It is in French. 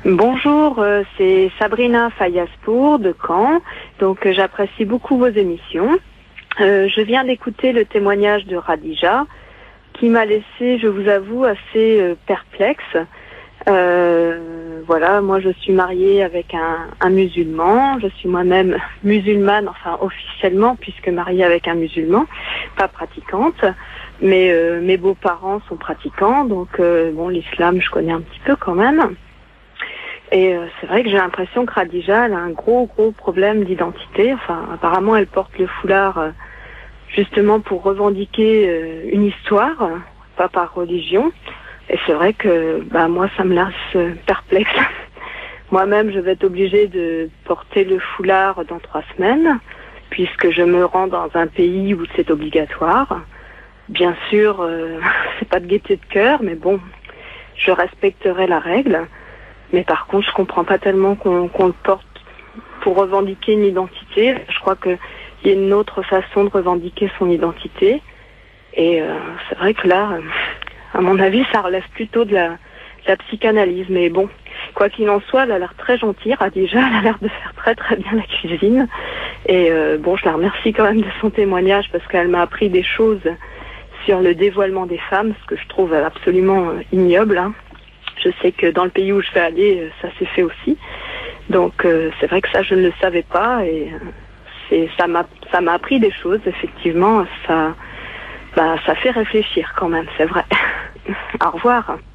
Bonjour, c'est Sabrina Fayaspour de Caen. Donc j'apprécie beaucoup vos émissions. Je viens d'écouter le témoignage de Radija qui m'a laissé, je vous avoue, assez perplexe. Voilà, moi je suis mariée avec un musulman. Je suis moi-même musulmane, enfin officiellement, puisque mariée avec un musulman, pas pratiquante. Mais mes beaux-parents sont pratiquants, donc bon, l'islam je connais un petit peu quand même. Et c'est vrai que j'ai l'impression que Radija elle a un gros problème d'identité. Enfin, apparemment, elle porte le foulard justement pour revendiquer une histoire, pas par religion. Et c'est vrai que moi, ça me laisse perplexe. Moi-même, je vais être obligée de porter le foulard dans 3 semaines, puisque je me rends dans un pays où c'est obligatoire. Bien sûr, c'est pas de gaieté de cœur, mais bon, je respecterai la règle. Mais par contre, je comprends pas tellement qu'on le porte pour revendiquer une identité. Je crois qu'il y a une autre façon de revendiquer son identité. Et c'est vrai que là, à mon avis, ça relève plutôt de la psychanalyse. Mais bon, quoi qu'il en soit, elle a l'air très gentille, Radija. Elle a l'air de faire très bien la cuisine. Et bon, je la remercie quand même de son témoignage parce qu'elle m'a appris des choses sur le dévoilement des femmes, ce que je trouve absolument ignoble, hein. Je sais que dans le pays où je vais aller, ça s'est fait aussi. Donc c'est vrai que ça, je ne le savais pas et ça m'a appris des choses. Effectivement, ça fait réfléchir quand même, c'est vrai. Au revoir.